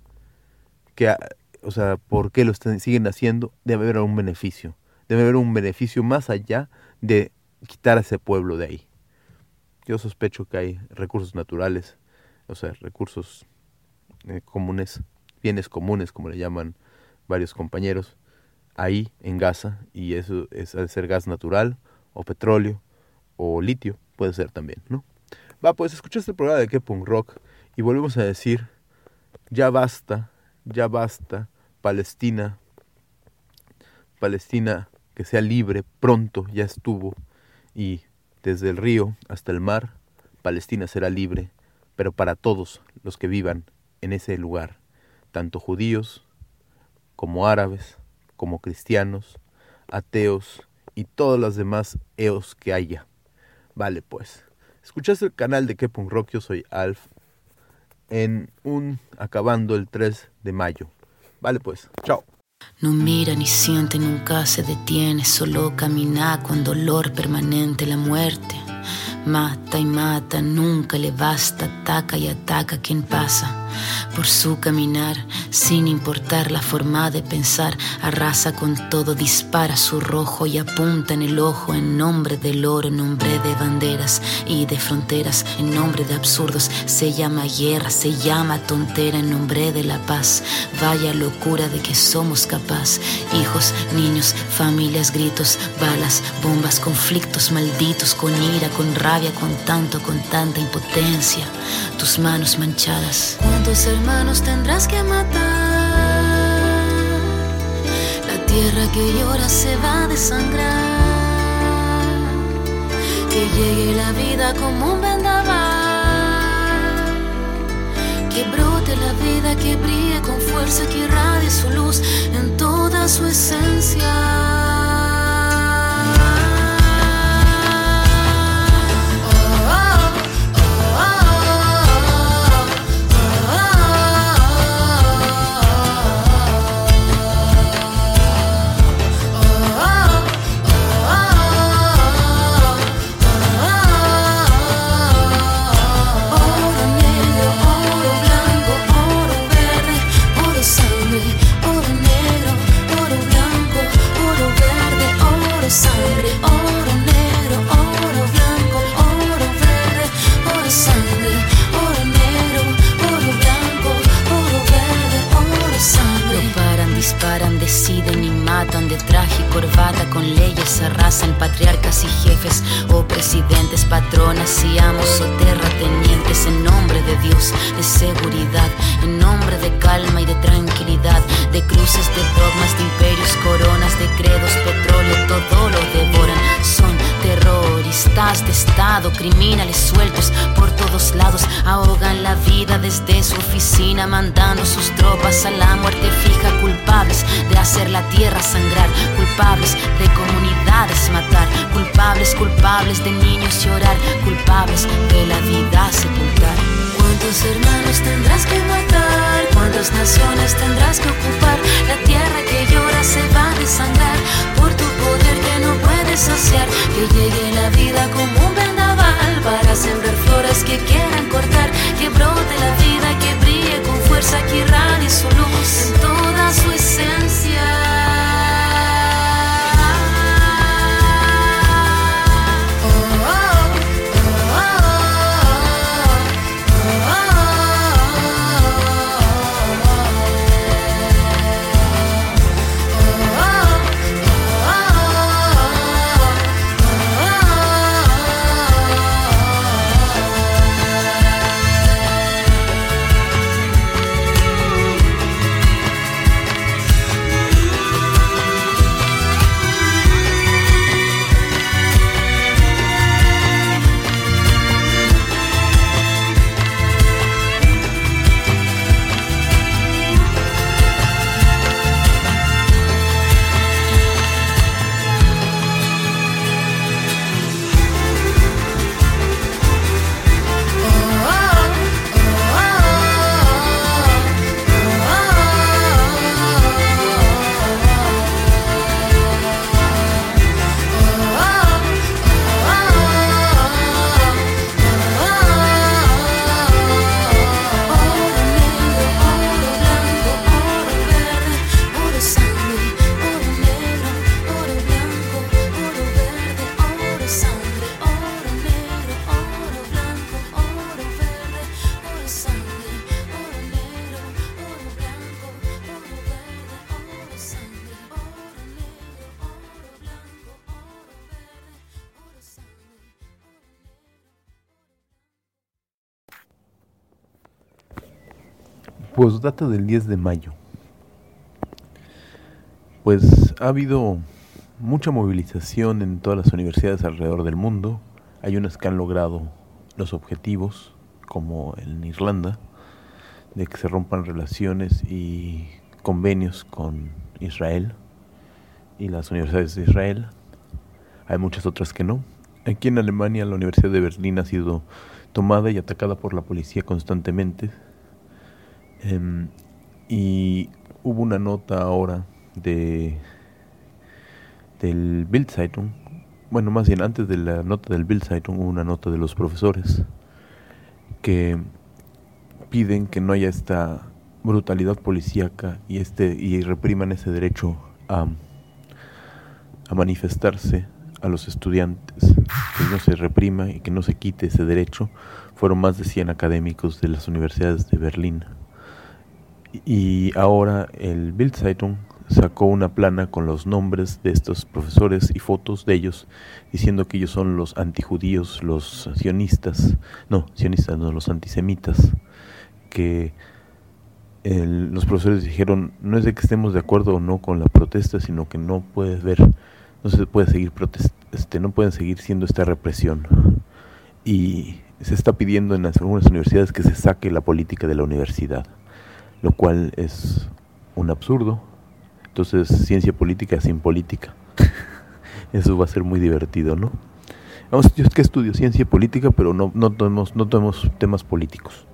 ¿Por qué siguen haciendo? Debe haber un beneficio. Debe haber un beneficio más allá de quitar a ese pueblo de ahí. Yo sospecho que hay recursos naturales, o sea, recursos comunes, bienes comunes, como le llaman varios compañeros, ahí en Gaza, y eso es al ser gas natural, o petróleo, o litio, puede ser también, ¿no? Va, pues escuchaste el programa de Que Punk Rock, y volvemos a decir, ya basta, Palestina que sea libre, pronto, ya estuvo, y desde el río hasta el mar, Palestina será libre, pero para todos los que vivan en ese lugar, tanto judíos como árabes, como cristianos, ateos y todas las demás eos que haya. Vale, pues, escuchaste el canal de Que Punk Rock, yo soy Alf, acabando el 3 de mayo. Vale, pues, chao. No mira ni siente, nunca se detiene, solo camina con dolor permanente. La muerte mata y mata, nunca le basta, ataca y ataca a quien pasa por su caminar, sin importar la forma de pensar. Arrasa con todo, dispara su rojo y apunta en el ojo, en nombre del oro, en nombre de banderas y de fronteras, en nombre de absurdos. Se llama guerra, se llama tontera, en nombre de la paz. Vaya locura de que somos capaz. Hijos, niños, familias, gritos, balas, bombas, conflictos malditos, con ira, con rabia, con tanta impotencia. Tus manos manchadas. ¿Cuántos hermanos tendrás que matar? La tierra que llora se va a desangrar. Que llegue la vida como un vendaval. Que brote la vida, que brille con fuerza, que irradie su luz en toda su esencia. Deciden y matan de traje y corbata, con leyes arrasan patriarcas y jefes, o presidentes, patronas y amos o terratenientes, en nombre de Dios, de seguridad, en nombre de calma y de tranquilidad, de cruces, de dogmas, de imperios, coronas, de credos, petróleo, todo lo devoran. Son terroristas de Estado, criminales sueltos por todos lados, ahogan la vida desde su oficina, mandando sus tropas a la muerte fija, culpables de hacer la tierra sangrar, culpables de comunidades matar, culpables de niños llorar, culpables de la vida sepultar. ¿Cuántos hermanos tendrás que matar? ¿Cuántas naciones tendrás que ocupar? La tierra que llora se va a desangrar por tu poder que no puedes saciar. Que llegue la vida como un vendaval para sembrar flores que quieran cortar. Que brote la vida, que brille con fuerza, que irradie su luz en toda su esencia. Postdata del 10 de mayo. Pues ha habido mucha movilización en todas las universidades alrededor del mundo. Hay unas que han logrado los objetivos, como en Irlanda, de que se rompan relaciones y convenios con Israel y las universidades de Israel. Hay muchas otras que no. Aquí en Alemania la Universidad de Berlín ha sido tomada y atacada por la policía constantemente. Y hubo una nota ahora del Bild-Zeitung. Bueno, más bien antes de la nota del Bild-Zeitung hubo una nota de los profesores que piden que no haya esta brutalidad policíaca y repriman ese derecho a manifestarse a los estudiantes, que no se reprima y que no se quite ese derecho. Fueron más de 100 académicos de las universidades de Berlín. Y ahora el Bild-Zeitung sacó una plana con los nombres de estos profesores y fotos de ellos, diciendo que ellos son los antijudíos, los sionistas no, los antisemitas, que los profesores dijeron, no es de que estemos de acuerdo o no con la protesta, sino que no se puede seguir no pueden seguir siendo esta represión. Y se está pidiendo en algunas universidades que se saque la política de la universidad, lo cual es un absurdo. Entonces, ciencia política sin política. Eso va a ser muy divertido, ¿no? Yo es que estudio ciencia política, pero no tomemos temas políticos.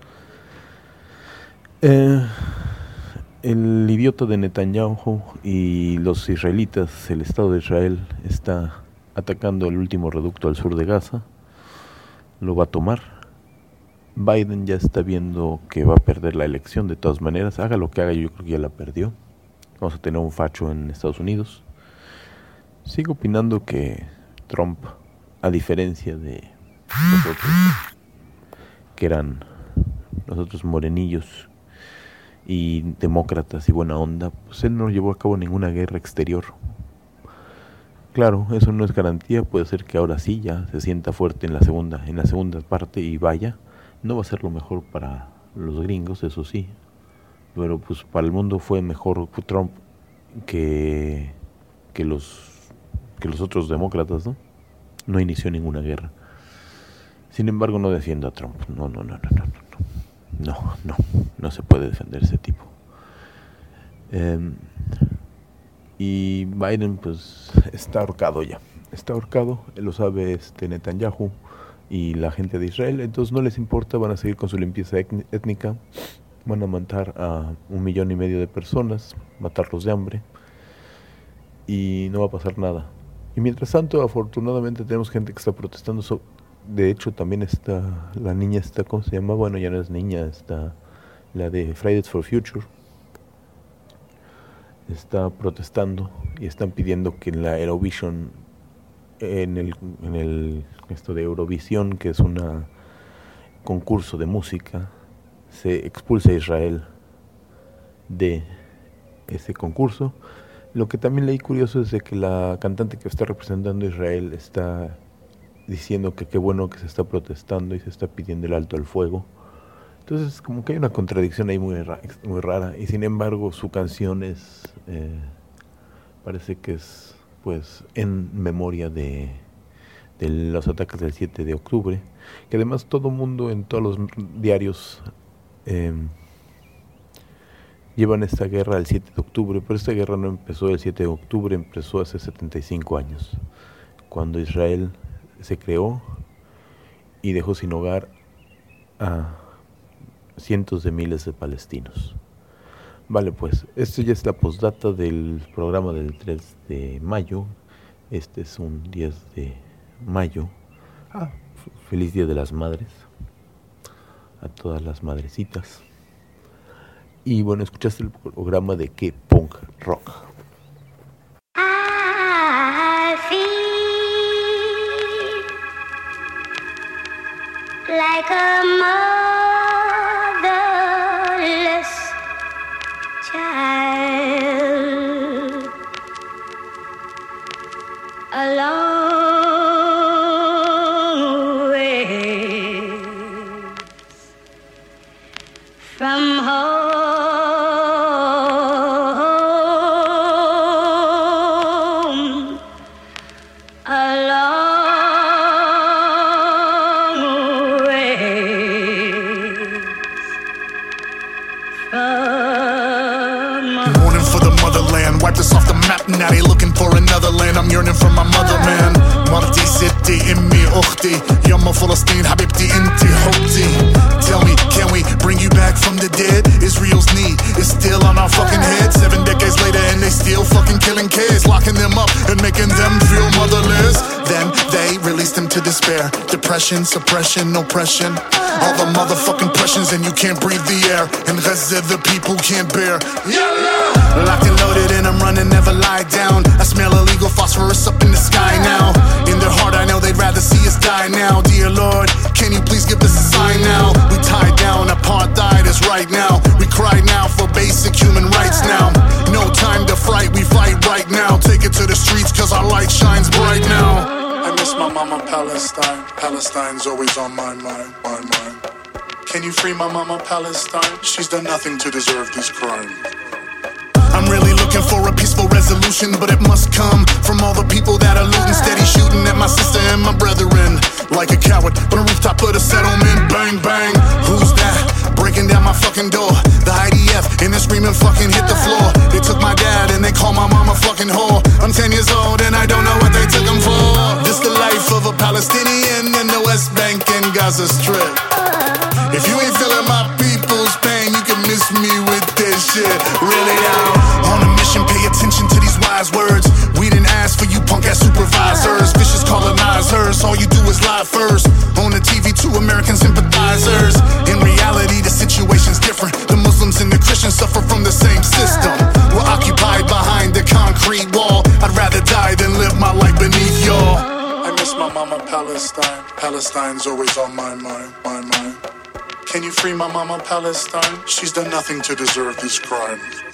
El idiota de Netanyahu y los israelitas, el Estado de Israel, está atacando el último reducto al sur de Gaza. Lo va a tomar. Biden ya está viendo que va a perder la elección de todas maneras. Haga lo que haga, yo creo que ya la perdió. Vamos a tener un facho en Estados Unidos. Sigo opinando que Trump, a diferencia de nosotros, que eran nosotros morenillos y demócratas y buena onda, pues él no llevó a cabo ninguna guerra exterior. Claro, eso no es garantía. Puede ser que ahora sí ya se sienta fuerte en la segunda parte y vaya. No va a ser lo mejor para los gringos, eso sí, pero pues para el mundo fue mejor Trump que los otros demócratas, ¿no? No inició ninguna guerra. Sin embargo, no defiendo a Trump. No se puede defender ese tipo. Y Biden pues está ahorcado ya. Está ahorcado, él lo sabe Netanyahu y la gente de Israel, entonces no les importa, van a seguir con su limpieza étnica, van a matar a 1,5 millones de personas, matarlos de hambre, y no va a pasar nada. Y mientras tanto, afortunadamente tenemos gente que está protestando. De hecho, también está la niña ¿cómo se llama? Bueno, ya no es niña, está la de Fridays for Future, está protestando y están pidiendo que en la Eurovision, esto de Eurovisión, que es un concurso de música, se expulse a Israel de ese concurso. Lo que también leí curioso es de que la cantante que está representando a Israel está diciendo que qué bueno que se está protestando y se está pidiendo el alto al fuego. Entonces como que hay una contradicción ahí muy rara, y sin embargo su canción parece que es pues en memoria de los ataques del 7 de octubre, que además todo mundo en todos los diarios llevan esta guerra al 7 de octubre, pero esta guerra no empezó el 7 de octubre, empezó hace 75 años, cuando Israel se creó y dejó sin hogar a cientos de miles de palestinos. Vale, pues, esto ya es la postdata del programa del 3 de mayo. Este es un 10 de mayo. Feliz Día de las Madres a todas las madrecitas. Y bueno, escuchaste el programa de ¿Qué Punk Rock? I feel like a motherless child, a long way from home. Now they looking for another land, I'm yearning for my motherland. مرتي ستي امي اختي يما فلسطين حبيبتي انتي حبتي. Tell me, can we bring you back from the dead? Israel's need is still on our fucking head. 7 decades later and they still fucking killing kids, locking them up and making them feel motherless. Then they released them to despair. Depression, suppression, oppression, all the motherfucking pressures, and you can't breathe the air. In Gaza the people can't bear. Locked and loaded and I'm running, never lie down. I smell illegal phosphorus up in the sky now. In their heart I know they'd rather see us die now. Dear Lord, can you please give us a sign now? We tied down, apartheid is right now. We cry now for basic human rights now. No time to fright, we fight right now. Take it to the streets cause our light shines bright now. I miss my mama Palestine. Palestine's always on my mind, my mind. Can you free my mama Palestine? She's done nothing to deserve this crime. I'm really looking for a peaceful resolution, but it must come from all the people that are looting, steady shooting at my sister and my brethren. Like a coward on a rooftop of the settlement, bang bang. Who's that breaking down my fucking door? The IDF and they're screaming fucking hit the floor. They took my dad and they call my mama fucking whore. I'm 10 years old and I don't know what they took him for. This the life of a Palestinian in the West Bank and Gaza Strip. If you ain't feeling my people's pain, you can miss me with this shit. Really now, on a mission, pay attention to these wise words. We didn't ask for you punk ass supervisors, vicious colonizers. All you do is lie first. On the TV, 2 American sympathizers. In reality, the situation's different. The Muslims and the Christians suffer from the same system. We're occupied behind the concrete wall. I'd rather die than live my life beneath y'all. I miss my mama Palestine. Palestine's always on my mind, my mind. Can you free my mama Palestine? She's done nothing to deserve this crime.